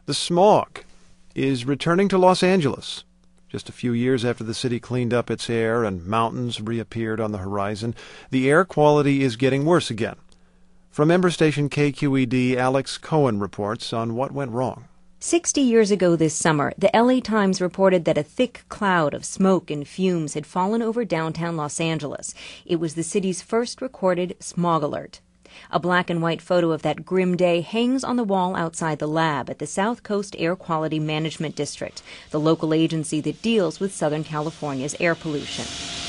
The smog is returning to Los Angeles. Just a few years after the city cleaned up its air and mountains reappeared on the horizon, the air quality is getting worse again. From member station KQED, Alex Cohen reports on what went wrong. 60 years ago this summer, the LA Times reported that a thick cloud of smoke and fumes had fallen over downtown Los Angeles. It was the city's first recorded smog alert. A black and white photo of that grim day hangs on the wall outside the lab at the South Coast Air Quality Management District, the local agency that deals with Southern California's air pollution.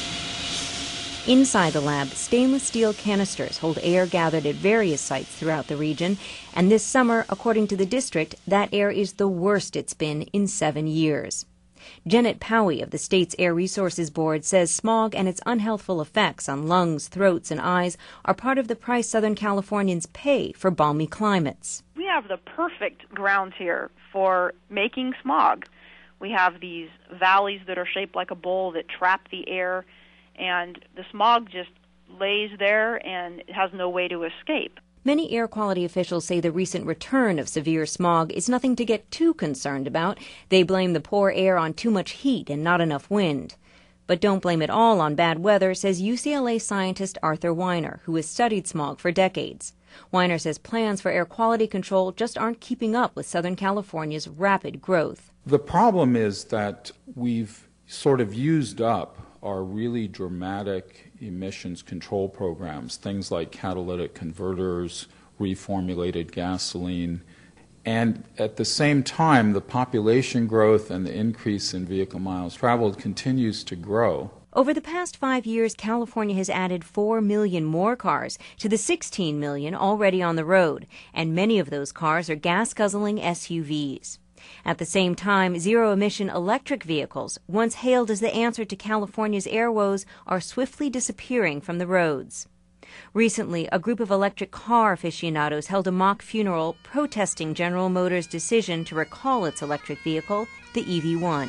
Inside the lab, stainless steel canisters hold air gathered at various sites throughout the region, and this summer, according to the district, that air is the worst it's been in 7 years. Janet Powey of the state's Air Resources Board says smog and its unhealthful effects on lungs, throats, and eyes are part of the price Southern Californians pay for balmy climates. We have the perfect grounds here for making smog. We have these valleys that are shaped like a bowl that trap the air, and the smog just lays there and has no way to escape. Many air quality officials say the recent return of severe smog is nothing to get too concerned about. They blame the poor air on too much heat and not enough wind. But don't blame it all on bad weather, says UCLA scientist Arthur Weiner, who has studied smog for decades. Weiner says plans for air quality control just aren't keeping up with Southern California's rapid growth. The problem is that we've sort of used up our really dramatic emissions control programs, things like catalytic converters, reformulated gasoline, and at the same time, the population growth and the increase in vehicle miles traveled continues to grow. Over the past 5 years, California has added 4 million more cars to the 16 million already on the road, and many of those cars are gas-guzzling SUVs. At the same time, zero-emission electric vehicles, once hailed as the answer to California's air woes, are swiftly disappearing from the roads. Recently, a group of electric car aficionados held a mock funeral protesting General Motors' decision to recall its electric vehicle, the EV1.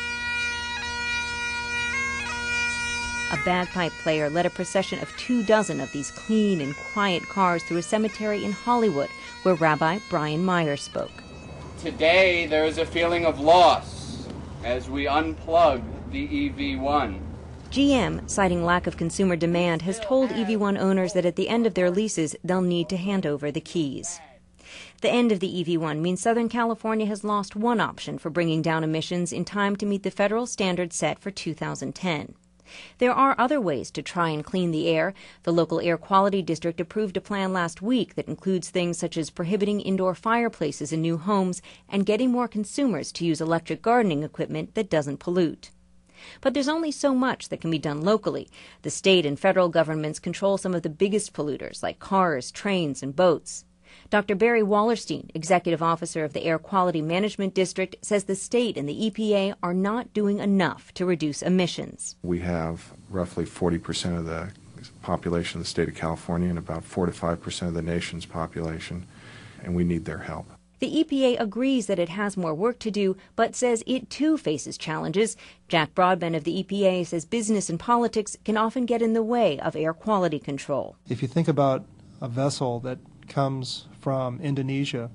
A bagpipe player led a procession of 24 of these clean and quiet cars through a cemetery in Hollywood, where Rabbi Brian Meyer spoke. Today there is a feeling of loss as we unplug the EV1. GM, citing lack of consumer demand, has told EV1 owners that at the end of their leases they'll need to hand over the keys. The end of the EV1 means Southern California has lost one option for bringing down emissions in time to meet the federal standard set for 2010. There are other ways to try and clean the air. The local air quality district approved a plan last week that includes things such as prohibiting indoor fireplaces in new homes and getting more consumers to use electric gardening equipment that doesn't pollute. But there's only so much that can be done locally. The state and federal governments control some of the biggest polluters like cars, trains, and boats. Dr. Barry Wallerstein, executive officer of the Air Quality Management District, says the state and the EPA are not doing enough to reduce emissions. We have roughly 40% of the population of the state of California and about 4 to 5% of the nation's population, and we need their help. The EPA agrees that it has more work to do, but says it too faces challenges. Jack Broadbent of the EPA says business and politics can often get in the way of air quality control. If you think about a vessel that comes from Indonesia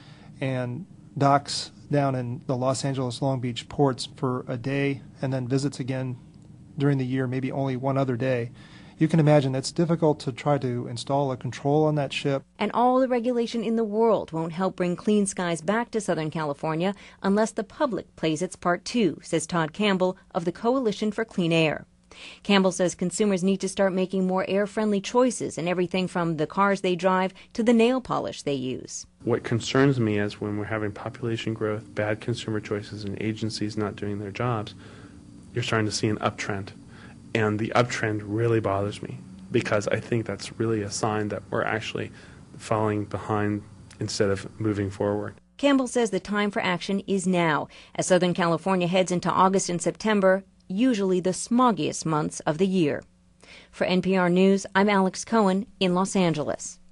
and docks down in the Los Angeles Long Beach ports for a day and then visits again during the year, maybe only one other day, you can imagine it's difficult to try to install a control on that ship. And all the regulation in the world won't help bring clean skies back to Southern California unless the public plays its part too, says Todd Campbell of the Coalition for Clean Air. Campbell says consumers need to start making more air-friendly choices in everything from the cars they drive to the nail polish they use. What concerns me is when we're having population growth, bad consumer choices, and agencies not doing their jobs, you're starting to see an uptrend. And the uptrend really bothers me because I think that's really a sign that we're actually falling behind instead of moving forward. Campbell says the time for action is now. As Southern California heads into August and September, usually the smoggiest months of the year. For NPR News, I'm Alex Cohen in Los Angeles.